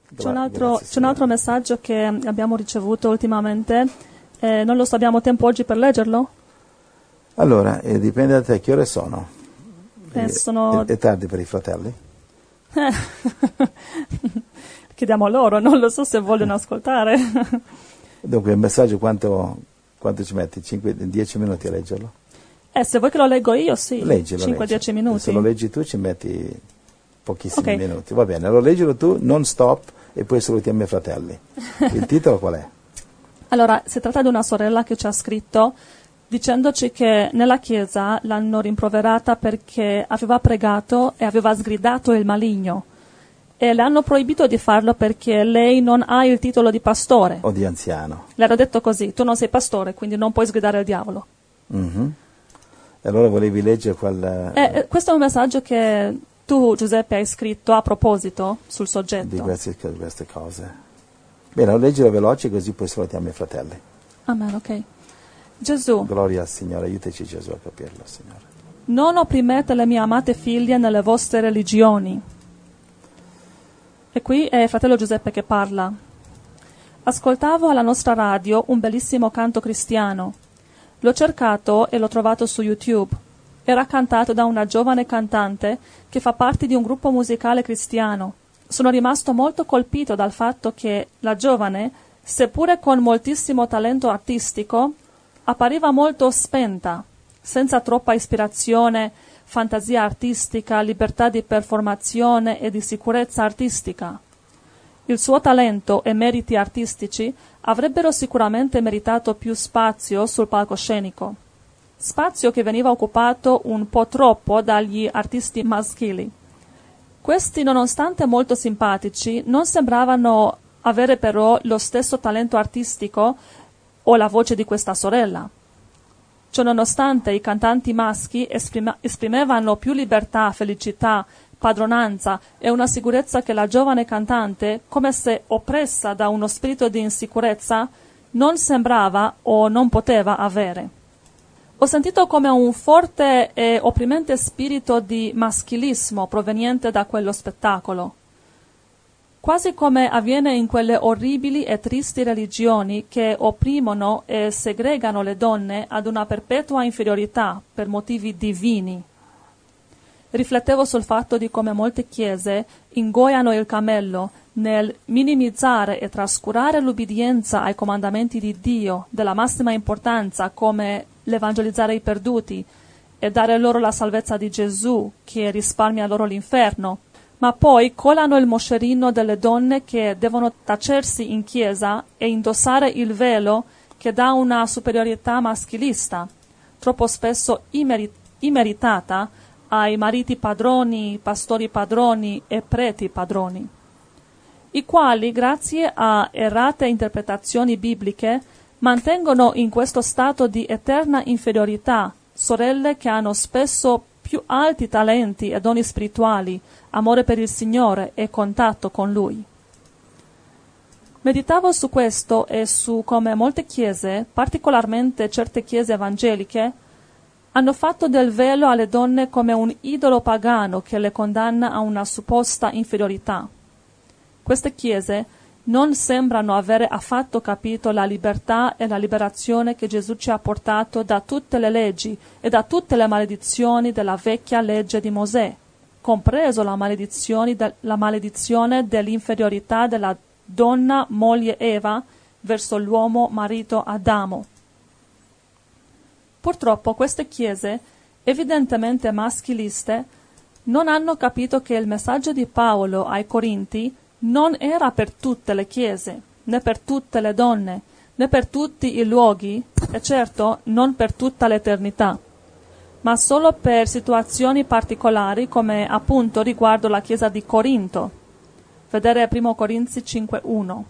C'è un altro messaggio che abbiamo ricevuto ultimamente, non lo so, abbiamo tempo oggi per leggerlo? Allora, dipende da te, che ore sono? È tardi per i fratelli? Chiediamo a loro, non lo so se vogliono ascoltare. Dunque, il messaggio quanto ci metti? 10 minuti a leggerlo? Se vuoi che lo leggo io, sì. Leggilo, 5-10 minuti. Se lo leggi tu ci metti pochissimi minuti. Va bene, allora leggilo tu, non stop, e poi salutiamo i miei fratelli. Il titolo qual è? Allora, si tratta di una sorella che ci ha scritto dicendoci che nella chiesa l'hanno rimproverata perché aveva pregato e aveva sgridato il maligno. E le hanno proibito di farlo perché lei non ha il titolo di pastore. O di anziano. Le hanno detto così: tu non sei pastore, quindi non puoi sgridare il diavolo. Mm-hmm. E allora volevi leggere quel... questo è un messaggio che tu, Giuseppe, hai scritto a proposito sul soggetto. Di queste cose. Bene, leggilo veloce così poi salutiamo i fratelli. Amen, ok. Gesù. Gloria al Signore, aiutaci Gesù a capirlo, Signore. Non opprimete le mie amate figlie nelle vostre religioni. E qui è fratello Giuseppe che parla. Ascoltavo alla nostra radio un bellissimo canto cristiano. L'ho cercato e l'ho trovato su YouTube. Era cantato da una giovane cantante che fa parte di un gruppo musicale cristiano. Sono rimasto molto colpito dal fatto che la giovane, seppure con moltissimo talento artistico, appariva molto spenta, senza troppa ispirazione, fantasia artistica, libertà di performazione e di sicurezza artistica. Il suo talento e meriti artistici avrebbero sicuramente meritato più spazio sul palcoscenico, spazio che veniva occupato un po' troppo dagli artisti maschili. Questi, nonostante molto simpatici, non sembravano avere però lo stesso talento artistico o la voce di questa sorella. Ciononostante i cantanti maschi esprimevano più libertà, felicità, padronanza e una sicurezza che la giovane cantante, come se oppressa da uno spirito di insicurezza, non sembrava o non poteva avere. Ho sentito come un forte e opprimente spirito di maschilismo proveniente da quello spettacolo, quasi come avviene in quelle orribili e tristi religioni che opprimono e segregano le donne ad una perpetua inferiorità per motivi divini. Riflettevo sul fatto di come molte chiese ingoiano il cammello nel minimizzare e trascurare l'ubbidienza ai comandamenti di Dio della massima importanza, come l'evangelizzare i perduti e dare loro la salvezza di Gesù che risparmia loro l'inferno, ma poi colano il moscerino delle donne che devono tacersi in chiesa e indossare il velo che dà una superiorità maschilista, troppo spesso immeritata, ai mariti padroni, pastori padroni e preti padroni, i quali, grazie a errate interpretazioni bibliche, mantengono in questo stato di eterna inferiorità sorelle che hanno spesso più alti talenti e doni spirituali, amore per il Signore e contatto con Lui. Meditavo su questo e su come molte chiese, particolarmente certe chiese evangeliche, hanno fatto del velo alle donne come un idolo pagano che le condanna a una supposta inferiorità. Queste chiese non sembrano avere affatto capito la libertà e la liberazione che Gesù ci ha portato da tutte le leggi e da tutte le maledizioni della vecchia legge di Mosè, compreso la maledizione dell'inferiorità della donna moglie Eva verso l'uomo marito Adamo. Purtroppo queste chiese, evidentemente maschiliste, non hanno capito che il messaggio di Paolo ai Corinti non era per tutte le chiese, né per tutte le donne, né per tutti i luoghi, e certo non per tutta l'eternità, ma solo per situazioni particolari come appunto riguardo la chiesa di Corinto. Vedere 1 Corinzi 5:1.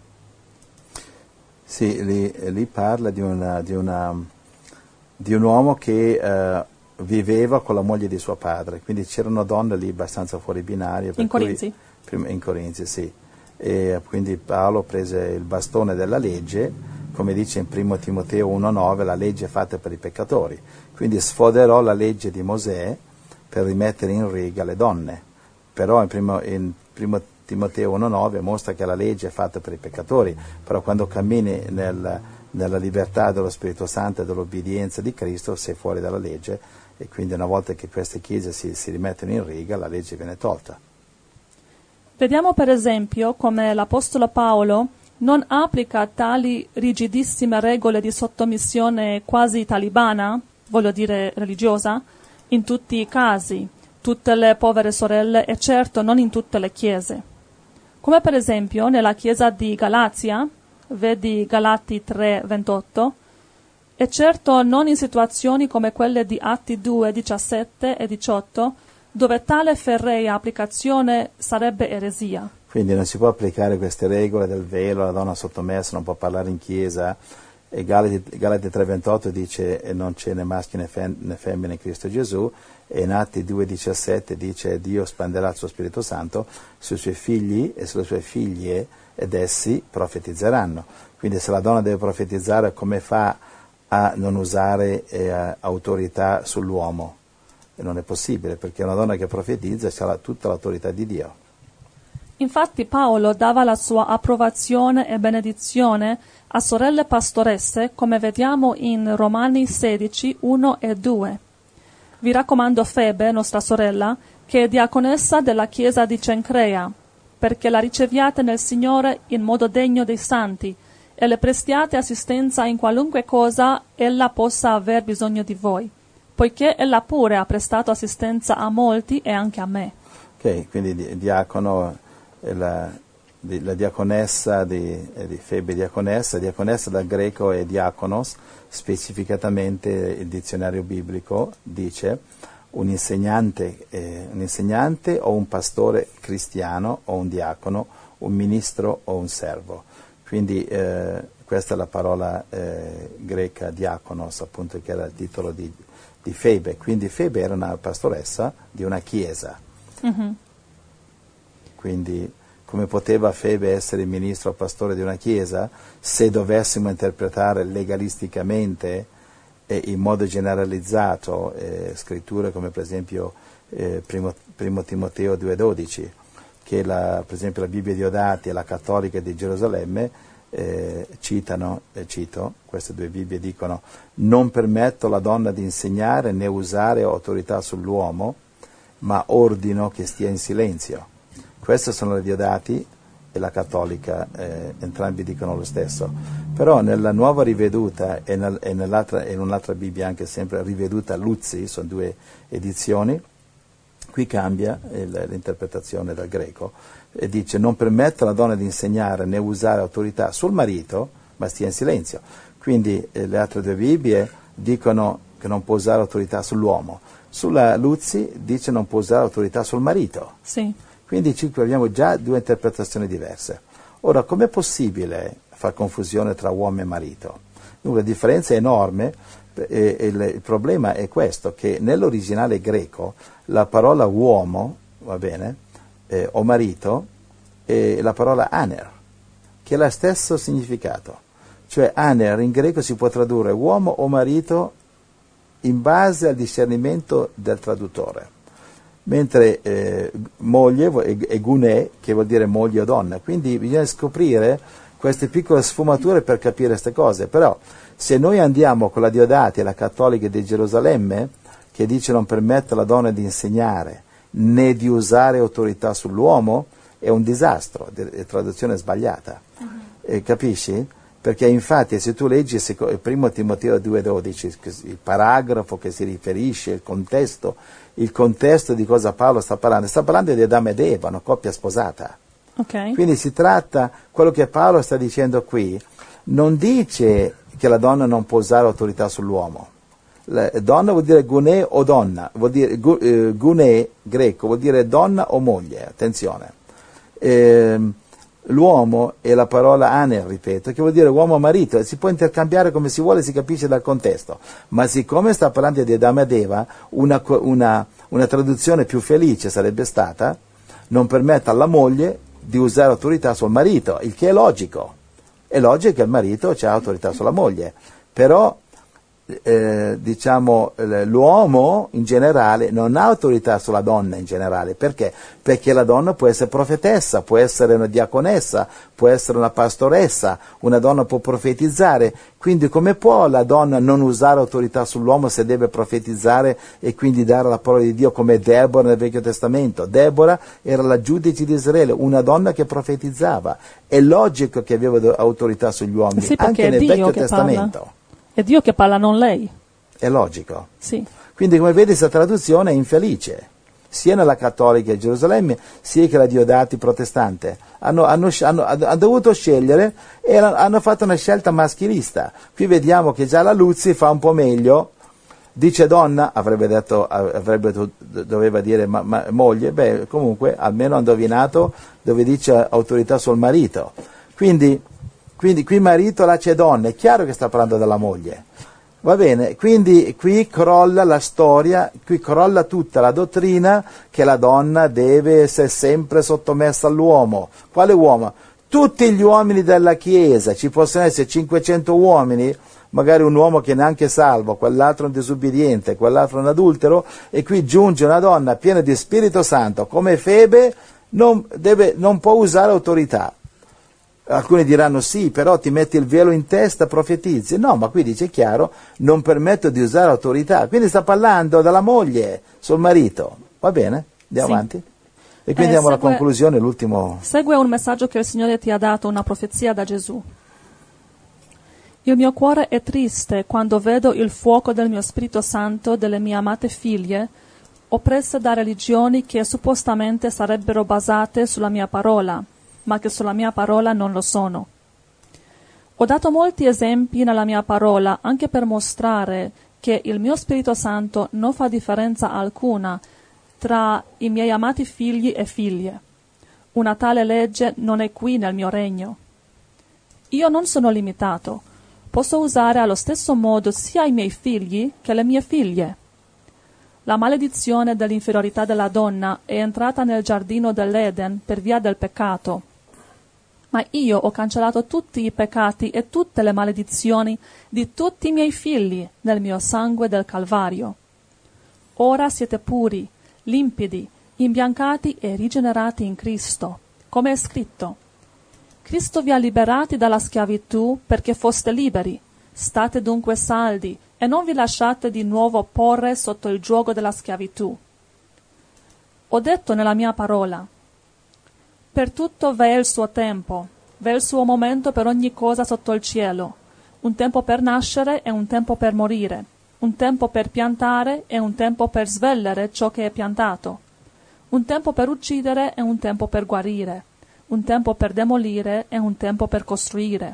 Sì, lì parla di un uomo che viveva con la moglie di suo padre, quindi c'erano donne lì abbastanza fuori binario. In Corinzi? In Corinzi, sì. E quindi Paolo prese il bastone della legge, come dice in 1 Timoteo 1,9, la legge è fatta per i peccatori. Quindi sfoderò la legge di Mosè per rimettere in riga le donne. Però in 1 Timoteo 1,9 mostra che la legge è fatta per i peccatori, però quando cammini nella libertà dello Spirito Santo e dell'obbedienza di Cristo sei fuori dalla legge, e quindi una volta che queste chiese si rimettono in riga, la legge viene tolta. Vediamo per esempio come l'Apostolo Paolo non applica tali rigidissime regole di sottomissione quasi talibana, voglio dire religiosa, in tutti i casi, tutte le povere sorelle e certo non in tutte le chiese. Come per esempio nella chiesa di Galazia, vedi Galati 3:28, e certo non in situazioni come quelle di Atti 2, 17 e 18, dove tale ferrea applicazione sarebbe eresia. Quindi non si può applicare queste regole del velo, la donna sottomessa non può parlare in chiesa, e Galati 3:28 dice non c'è né maschi né femmine in Cristo Gesù, e in Atti 2:17 dice Dio spanderà il suo Spirito Santo sui suoi figli e sulle sue figlie ed essi profetizzeranno. Quindi se la donna deve profetizzare, come fa a non usare autorità sull'uomo? E non è possibile, perché una donna che profetizza ha tutta l'autorità di Dio. Infatti Paolo dava la sua approvazione e benedizione a sorelle pastoresse, come vediamo in Romani 16, 1 e 2. Vi raccomando Febe, nostra sorella, che è diaconessa della chiesa di Cencrea, perché la riceviate nel Signore in modo degno dei santi, e le prestiate assistenza in qualunque cosa ella possa aver bisogno di voi, poiché ella pure ha prestato assistenza a molti e anche a me. Ok, quindi diacono, la diaconessa di Febe, diaconessa dal greco è diakonos, specificatamente il dizionario biblico dice un insegnante o un pastore cristiano o un diacono, un ministro o un servo. Quindi questa è la parola greca diakonos, appunto, che era il titolo di Febe. Quindi Febe era una pastoressa di una chiesa. Mm-hmm. Quindi come poteva Febe essere il pastore di una chiesa se dovessimo interpretare legalisticamente e in modo generalizzato scritture come per esempio primo Timoteo 2,12, che per esempio la Bibbia di Odati e la Cattolica di Gerusalemme citano, cito, queste due Bibbie dicono: non permetto alla donna di insegnare né usare autorità sull'uomo, ma ordino che stia in silenzio. Queste sono le Diodati e la Cattolica, entrambi dicono lo stesso. Però nella nuova riveduta e in un'altra Bibbia anche sempre riveduta Luzzi, sono due edizioni, qui cambia l'interpretazione dal greco e dice: non permette alla donna di insegnare né usare autorità sul marito, ma stia in silenzio. Quindi le altre due Bibbie dicono che non può usare autorità sull'uomo. Sulla Luzzi dice non può usare autorità sul marito. Sì. Quindi ci abbiamo già due interpretazioni diverse. Ora, com'è possibile fare confusione tra uomo e marito? Dunque, la differenza è enorme e il problema è questo, che nell'originale greco la parola uomo, va bene, o marito, è la parola aner, che ha lo stesso significato. Cioè aner in greco si può tradurre uomo o marito in base al discernimento del traduttore. Mentre moglie è gunè, che vuol dire moglie o donna. Quindi bisogna scoprire queste piccole sfumature per capire queste cose. Però se noi andiamo con la Diodati e la Cattolica di Gerusalemme, che dice non permette alla donna di insegnare né di usare autorità sull'uomo, è un disastro, è traduzione sbagliata. Capisci? Perché infatti se tu leggi il primo Timoteo 2,12, il paragrafo che si riferisce, il contesto di cosa Paolo sta parlando di Adamo ed Eva, una coppia sposata. Okay. Quindi si tratta, quello che Paolo sta dicendo qui, non dice che la donna non può usare autorità sull'uomo. La donna vuol dire gunè o donna, vuol dire gunè greco, vuol dire donna o moglie, attenzione. L'uomo è la parola aner, ripeto, che vuol dire uomo o marito, si può intercambiare come si vuole, si capisce dal contesto, ma siccome sta parlando di Adamo ed Eva, una traduzione più felice sarebbe stata: non permette alla moglie di usare autorità sul marito, il che è logico che il marito ha autorità sulla moglie, però diciamo, l'uomo in generale non ha autorità sulla donna in generale. Perché? Perché la donna può essere profetessa, può essere una diaconessa, può essere una pastoressa, una donna può profetizzare. Quindi come può la donna non usare autorità sull'uomo se deve profetizzare e quindi dare la parola di Dio, come Deborah nel Vecchio Testamento? Deborah era la giudice di Israele, una donna che profetizzava. È logico che aveva autorità sugli uomini, sì, anche nel Vecchio Testamento. Parla. È Dio che parla, non lei. È logico. Sì. Quindi, come vedi, questa traduzione è infelice, sia nella cattolica di Gerusalemme, sia che la Diodati protestante. Hanno dovuto scegliere e hanno fatto una scelta maschilista. Qui vediamo che già la Luzzi fa un po' meglio, dice donna, doveva dire moglie, beh, comunque almeno ha indovinato dove dice autorità sul marito. Quindi qui marito là c'è donna, è chiaro che sta parlando della moglie. Va bene, quindi qui crolla la storia, qui crolla tutta la dottrina che la donna deve essere sempre sottomessa all'uomo. Quale uomo? Tutti gli uomini della Chiesa, ci possono essere 500 uomini, magari un uomo che neanche è salvo, quell'altro un disubbidiente, quell'altro un adultero, e qui giunge una donna piena di Spirito Santo, come Febe, non può usare autorità. Alcuni diranno sì, però ti metti il velo in testa, profetizzi. No, ma qui dice chiaro, non permetto di usare autorità. Quindi sta parlando della moglie sul marito. Va bene? Andiamo avanti. E quindi andiamo alla conclusione, l'ultimo. Segue un messaggio che il Signore ti ha dato, una profezia da Gesù. Il mio cuore è triste quando vedo il fuoco del mio Spirito Santo, delle mie amate figlie, oppresse da religioni che suppostamente sarebbero basate sulla mia parola, ma che sulla mia parola non lo sono. Ho dato molti esempi nella mia parola anche per mostrare che il mio Spirito Santo non fa differenza alcuna tra i miei amati figli e figlie. Una tale legge non è qui nel mio regno. Io non sono limitato. Posso usare allo stesso modo sia i miei figli che le mie figlie. La maledizione dell'inferiorità della donna è entrata nel giardino dell'Eden per via del peccato. Ma io ho cancellato tutti i peccati e tutte le maledizioni di tutti i miei figli nel mio sangue del Calvario. Ora siete puri, limpidi, imbiancati e rigenerati in Cristo, come è scritto. Cristo vi ha liberati dalla schiavitù perché foste liberi. State dunque saldi e non vi lasciate di nuovo porre sotto il giogo della schiavitù. Ho detto nella mia parola: per tutto v'è il suo tempo, v'è il suo momento per ogni cosa sotto il cielo, un tempo per nascere e un tempo per morire, un tempo per piantare e un tempo per svellere ciò che è piantato, un tempo per uccidere e un tempo per guarire, un tempo per demolire e un tempo per costruire.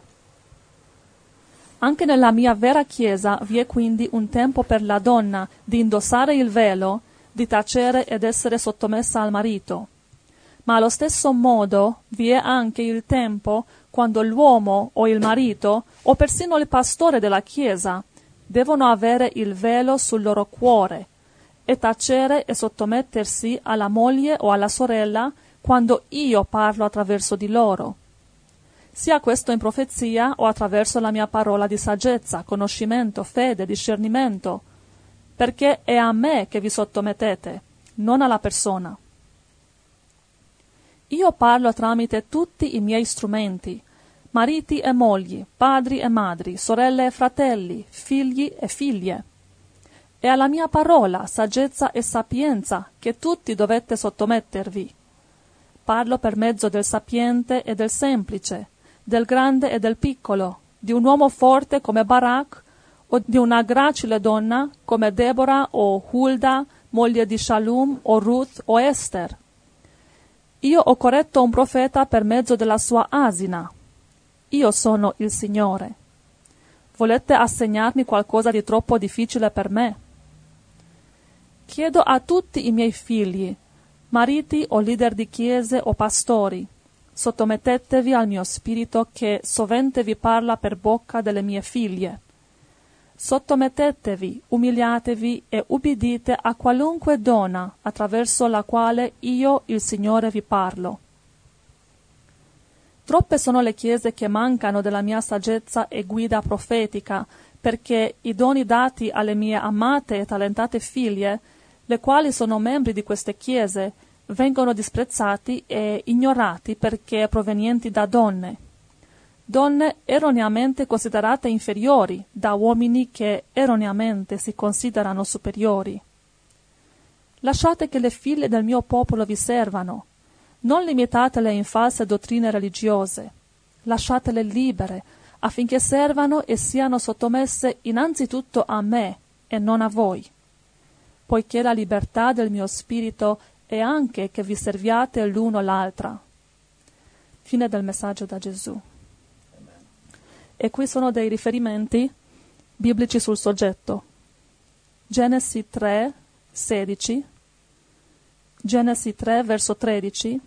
Anche nella mia vera Chiesa vi è quindi un tempo per la donna di indossare il velo, di tacere ed essere sottomessa al marito. Ma allo stesso modo vi è anche il tempo quando l'uomo o il marito o persino il pastore della Chiesa devono avere il velo sul loro cuore e tacere e sottomettersi alla moglie o alla sorella quando io parlo attraverso di loro, sia questo in profezia o attraverso la mia parola di saggezza, conoscimento, fede, discernimento, perché è a me che vi sottomettete, non alla persona. Io parlo tramite tutti i miei strumenti, mariti e mogli, padri e madri, sorelle e fratelli, figli e figlie. È alla mia parola, saggezza e sapienza, che tutti dovete sottomettervi. Parlo per mezzo del sapiente e del semplice, del grande e del piccolo, di un uomo forte come Barak o di una gracile donna come Deborah o Hulda, moglie di Shalum o Ruth o Esther. Io ho corretto un profeta per mezzo della sua asina. Io sono il Signore. Volete assegnarmi qualcosa di troppo difficile per me? Chiedo a tutti i miei figli, mariti o leader di chiese o pastori, sottomettetevi al mio spirito che sovente vi parla per bocca delle mie figlie. Sottomettetevi, umiliatevi e ubbidite a qualunque donna attraverso la quale io, il Signore, vi parlo. Troppe sono le chiese che mancano della mia saggezza e guida profetica perché i doni dati alle mie amate e talentate figlie, le quali sono membri di queste chiese, vengono disprezzati e ignorati perché provenienti da donne erroneamente considerate inferiori da uomini che erroneamente si considerano superiori. Lasciate che le figlie del mio popolo vi servano, non limitatele in false dottrine religiose, lasciatele libere affinché servano e siano sottomesse innanzitutto a me e non a voi, poiché la libertà del mio spirito è anche che vi serviate l'uno l'altra. Fine del messaggio da Gesù. E qui sono dei riferimenti biblici sul soggetto. Genesi 3, 16, Genesi 3, verso 13,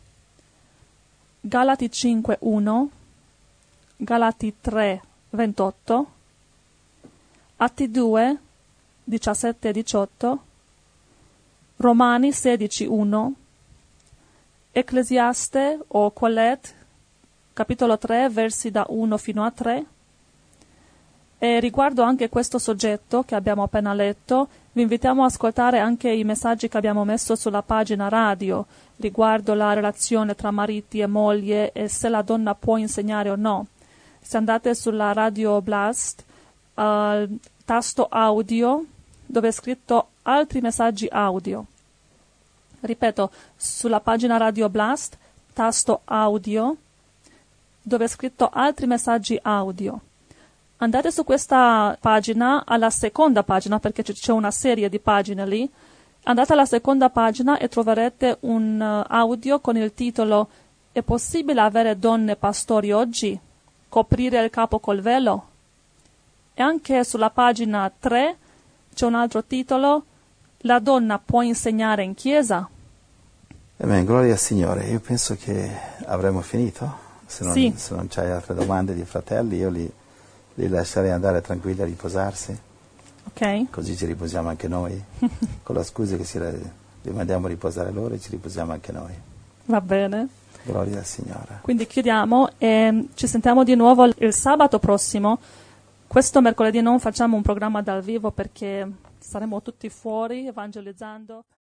Galati 5, 1, Galati 3, 28, Atti 2, 17 e 18, Romani 16, 1, Ecclesiaste o Qoheleth, capitolo 3, versi da 1 fino a 3. E riguardo anche questo soggetto che abbiamo appena letto, vi invitiamo a ascoltare anche i messaggi che abbiamo messo sulla pagina radio riguardo la relazione tra mariti e moglie e se la donna può insegnare o no. Se andate sulla Radio Blast, al tasto audio, dove è scritto altri messaggi audio. Ripeto, sulla pagina Radio Blast, tasto audio, dove è scritto altri messaggi audio. Andate su questa pagina, alla seconda pagina, perché c'è una serie di pagine lì. Andate alla seconda pagina e troverete un audio con il titolo «È possibile avere donne pastori oggi? Coprire il capo col velo?» E anche sulla pagina 3 c'è un altro titolo «La donna può insegnare in chiesa?» Amen, gloria al Signore. Io penso che avremo finito. Se non c'hai altre domande di fratelli, io li lascerei andare tranquilli a riposarsi. Ok. Così ci riposiamo anche noi. Con la scusa che li mandiamo a riposare loro e ci riposiamo anche noi. Va bene. Gloria al Signore. Quindi chiudiamo e ci sentiamo di nuovo il sabato prossimo. Questo mercoledì non facciamo un programma dal vivo perché saremo tutti fuori evangelizzando.